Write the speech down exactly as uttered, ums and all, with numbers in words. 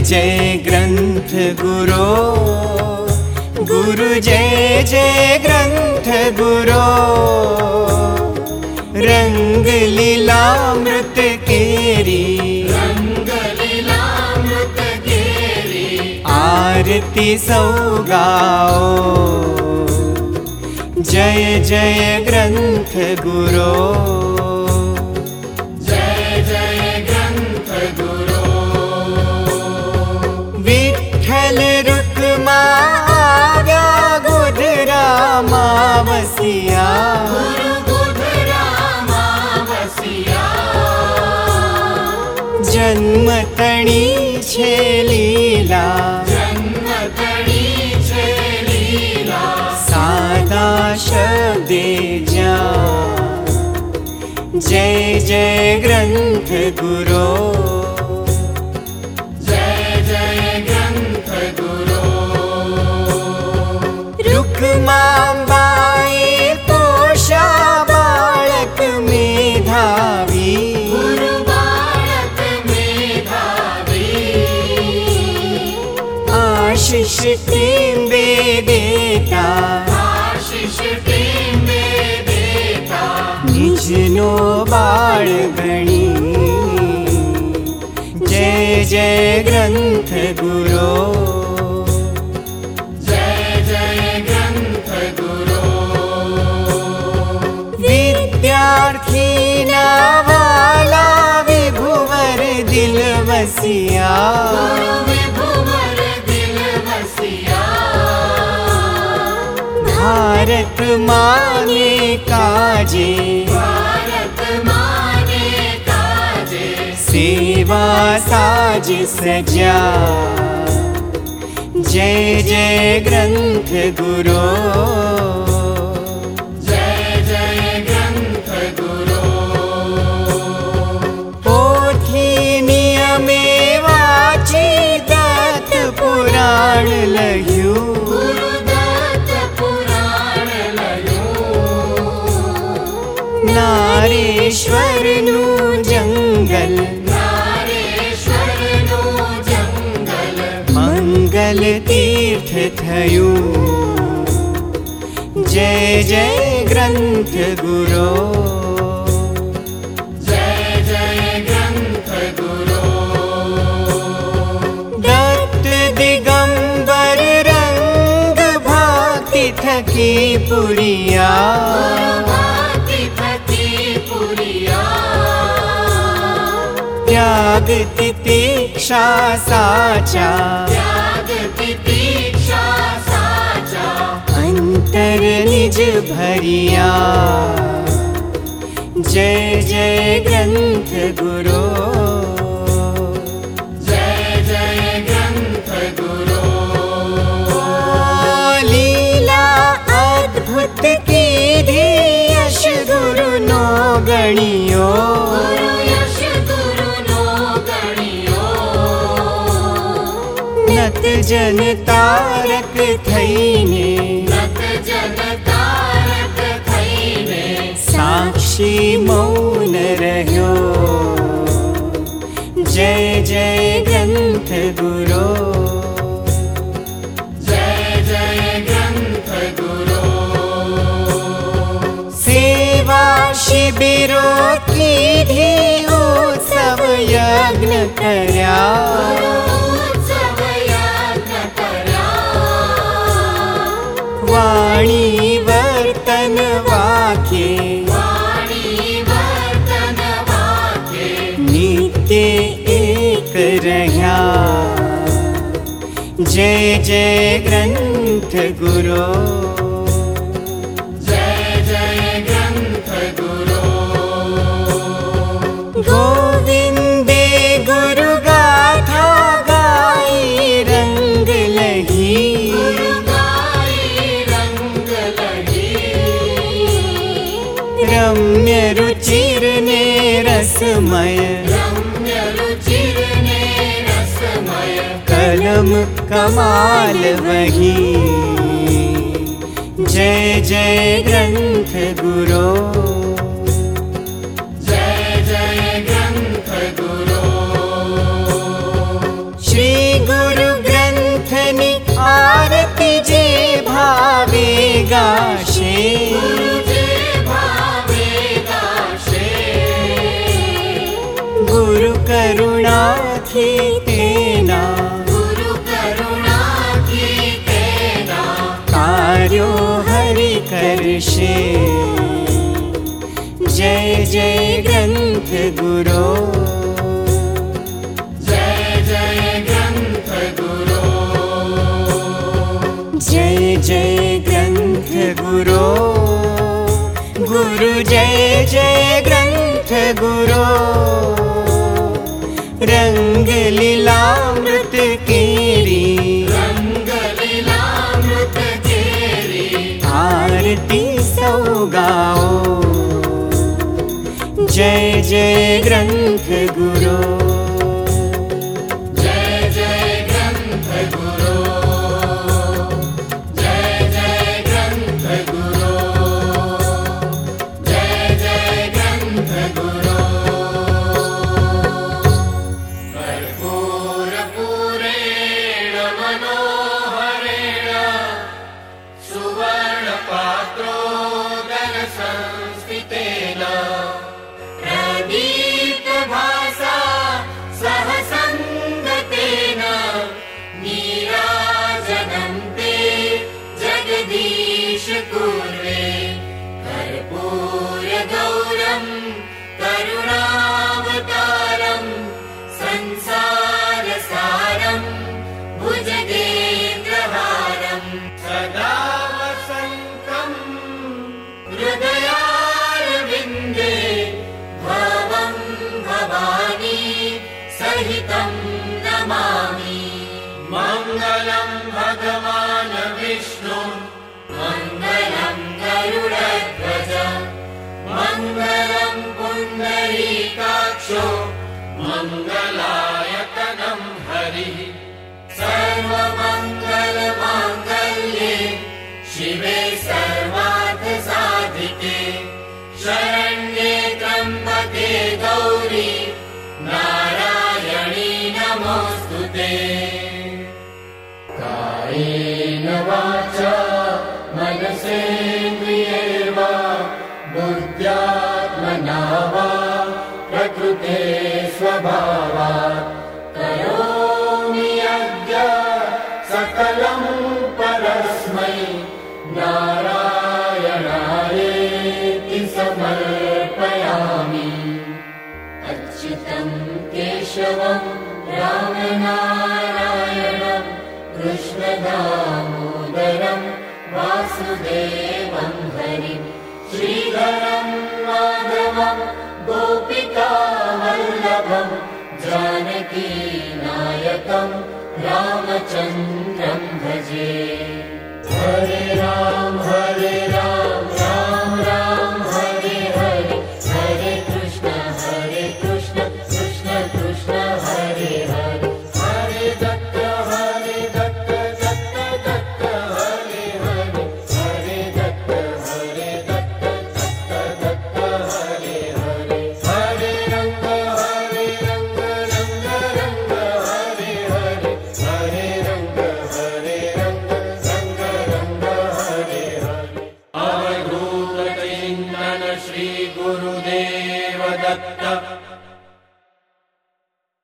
जय ग्रंथ गुरो, गुरु जय जय ग्रंथ गुरो। रंग लीलामृत केरी, रंग लीलामृत केरी। आरती सौ गाओ, जय जय ग्रंथ गुरो, जय जय ग्रंथ गुरो। विठ्ठल रुक्मा आव्या गोधरा मावसिया, गुरु गोधरा मावसिया। जन्म तणी छे लीला, जन्म तणी छे लीला। सादा शब्दे जा, जय जय ग्रंथ गुरो, जय जय ग्रंथ गुरो। रुक्माबाई पोषा बालक मेधावी, गुरु बालक मेधावी। आशीष टीम्बे देता, आशीष टीम्बे देता। निजनो बाळ गणी, जय जय ग्रंथ गुरो, जय जय ग्रंथ गुरो। विद्यार्थी नावाला विभुवर दिल वसिया, गुरु विभुवर दिल वसिया। भारत माने काजे, भारत माने काजे। सेवा साज सजा, जय जय ग्रंथ गुरो, जय जय ग्रंथ गुरो। पोथी नियमे वाची दत्त पुराण लह्यू, गुरुदत्त पुराण लह्यू। नारेश्वरनु जंगल, नारेश्वरनु जंगल। मंगल तीर्थ थयू, जय जय ग्रंथ गुरो, जय जय ग्रंथ गुरो। दत्त दिगंबर रंग भक्ति थकी पुरिया, भांति थकी पुरिया। त्याग तितिक्षा साचा, त्याग तितिक्षा साचा। अंतर निज भरिया, जय जय ग्रंथ गुरो, जय जय ग्रंथ गुरो। लीला अद्भुत कीधी यश गुरु नो गणियो, गुरु यश गुरु नो गणियो। नत जन तारक थईने, नत जन तारक थईने। साक्षी मौन रह्यो, जय जय ग्रंथ गुरो, जय जय ग्रंथ गुरो। सेवा शिबिरों की भी उत्सव यज्ञ कर्या, उत्सव यज्ञ कर्या। वाणी वर्तन वाक्ये, वाणी वर्तन वाक्ये। नित्य एक रह्या, जय जय ग्रंथ गुरो, जय जय ग्रंथ गुरो। गोविंदे गुरु गाथा गाई रंग लही, गुरु गाई रंग लही। रम्य रुचिर ने रसमय, रम्य रुचिर ने रसमय। कलम कमाल वही, जय जय ग्रंथ गुरो, जय जय ग्रंथ गुरो। श्री से। जय जय ग्रंथ गुरो, जय जय ग्रंथ गुरो, जय जय ग्रंथ गुरो, गुरु जय जय ग्रंथ गुरो। रंग लीलामृत केरी, रंग लीलामृत केरी, आरती सौ गाओ। जय जय ग्रंथ गुरो, जय जय ग्रंथ गुरो, जय जय ग्रंथ गुरो, जय जय ग्रंथ गुरो। कर्पूर पूरेण मनोहरेण सुवर्ण पात्रोदर संस्थितेन प्रदीप्तभासा सह संगतेन नीराजनं ते जगदीश कुर्वे। कर्पूरगौरं करुणावतारं संसारसारं भुजगेन्द्रहारं सदा वसन्तं हृदयारविन्दे भवं भवानी सहितं नमामि। मङ्गलं भगवान् विष्णु, मङ्गलं गरुडध्वज, मङ्गलं पुण्डरीकाक्षो, मङ्गलायतनं हरिः। सर्वमङ्गलमाङ्गल्ये शिवे सर्वार्थसाधिके, शरण्ये त्र्यम्बके गौरी नारायणी नमोऽस्तुते। कायेन वाचा मनसेन्द्रियैर्वा बुद्ध्यात्मना वा प्रकृते स्वभावात् करोमि यज्ञ सकलं परस्मै नारायणायेति समर्पयामि। अच्युतं केशवं रामनारायणं कृष्णदामोदरं वासुदेवं हरिं श्रीधरं माधवं गोपिकावल्लभं जानकीनायकं रामचन्द्रं भजे। हरे राम हरे राम